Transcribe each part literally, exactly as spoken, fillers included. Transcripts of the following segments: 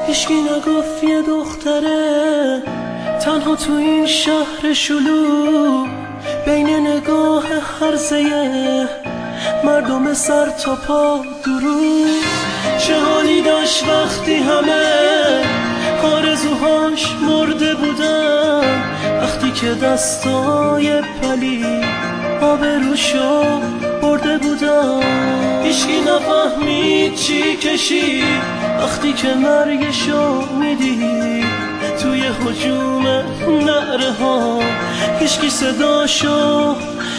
هیچکی نگفت یه دختره تنها تو این شهر شلوغ بین نگاه هرزه مردم سر تا پا درو چه حالی داشت وقتی همه آرزوهاش مرده بودن، وقتی که دستای پلی آبروشو برده بودن. هیچکی نفهمید چی کشید وقتی که مرگشو میدید توی هجوم نعره ها، هیچکی صداشو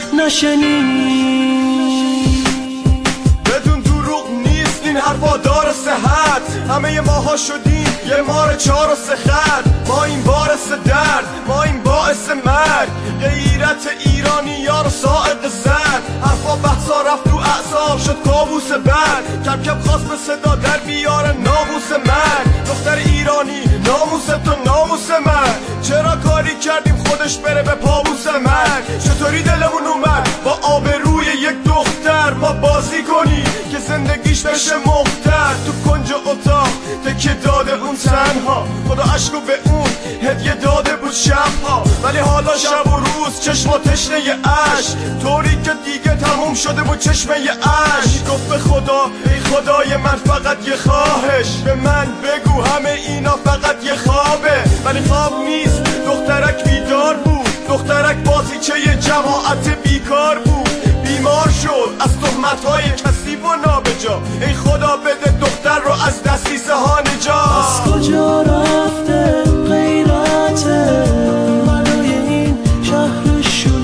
نشنید. بدون دروغ نیست این حرفا داره صحت، همه ماها شدیم یه مار چار و سه خط. ما این باعث درد، ما این باعث مرگ، غیرت ایرانی یارو ساعد زد. حرفا بحثا رفت تو اعصاب شد کابوس بد، کم کم خواست به صدا در بیاره ناموس من. دختر ایرانی ناموس تو ناموس من، چرا کاری کردیم خودش بره به پابوس من؟ چطوری دلمون اومد با آبروی یک دختر ما بازی کنی که زندگیش بشه مختر؟ تو کنج اتاق تکیه داده اون تنها، خدا عشقو به اون هدیه داده بود شبها. ولی حالا شب و روز چشما تشنه عشق، طوری که دیگه تموم شده بود چشمه عشق. گفت به خدا ای خدای من فقط یه خواهش، به من بگو همه اینا فقط یه خوابه. ولی خواب نیست، دخترک بیدار بود، دخترک بازیچه جماعت بیکار بود. بیمار شد از تهمت‌های کثیف و نابجا، ای خدا بده دختر رو از دستیسه ها نجات. از کجا رفته غیرت ملای این شهر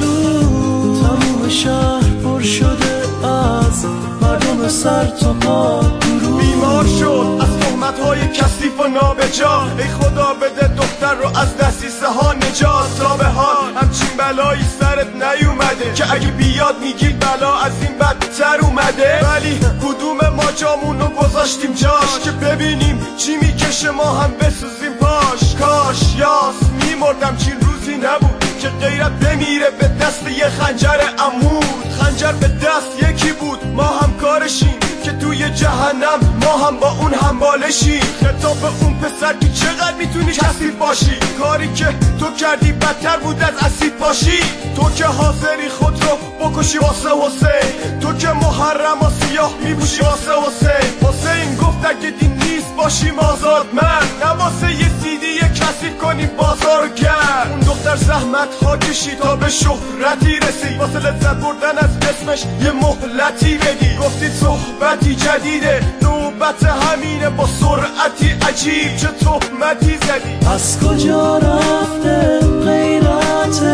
شلوغ؟ تموم شهر پر شده از مردم سر تا پا درو. بیمار شد از تهمت‌های کثیف و نابجا، ای خدا بده دختر رو از دستیسه ها نجات. تا به حال همچین بلایی سرت نیومده که اگه بیاد میگی بلا از این بدتر اومده. ولی کدوم ما جامونو گذاشتیم جاش که ببینیم چی میکشه ما هم بسوزیم پاش؟ کاش یاس میمردم چین روزی نبود که غیرت بمیره به دست یه خنجر عمود. خنجر به دست یکی بود، ما هم کارشیم که توی جهنم ما هم با اون همبالشیم. خطاب به اون پسر که چقدر میتونی کثیف باشی، کاری که تو کردی بدتر بود از اسید باشی. تو که حاضری خود رو بکشی واسه حسین، تو که محرم و سیاه میپوشی واسه حسین. حسین گفت اگه دین نیست باشیم آزاد من، نه واسه یه سیدی کثیف کنیم بازار کرد. اون دختر زحمت ها کشید تا به شهرتی رسید، واسه لذت بردن از اسمش یه مهلتی بدی. گفتی صحبتی جدیده، نوبت همینه، با سرعتی عجیب چه تهمتی زدی. از کجا رفته غیرت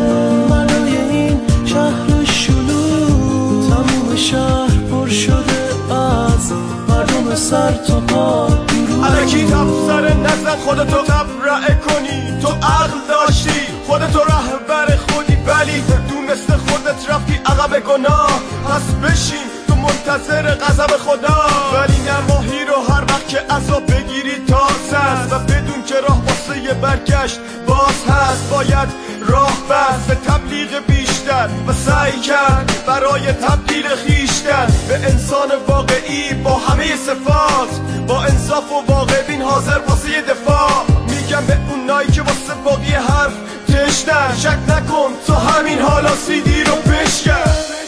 ملای این شهر شلوغ؟ تموم شهر پر شده از مردم سر تا پا درو. الکی تفسر نزن خودتو تبرئه کنی، تو عقل داشتی خودتو رهبر خودی، ولی دونسته خودت رفتی عقب گناه. پس بشین تو منتظر غضب خدا، ولی نماهی رو هر وقت که عذاب بگیری تازه است، و بدون که راه واسه یه برگشت باز هست. باید راه بست به تبلیغ بیشتر و سعی کرد برای تبدیل خیشتن به انسان واقعی با همه صفات، با انصاف و واقع بین، حاضر واسه یه دفاع. میگم به اونایی که واسه باقی حرف تشنن، شک نکن تو همین حالا سیدی رو بشکن.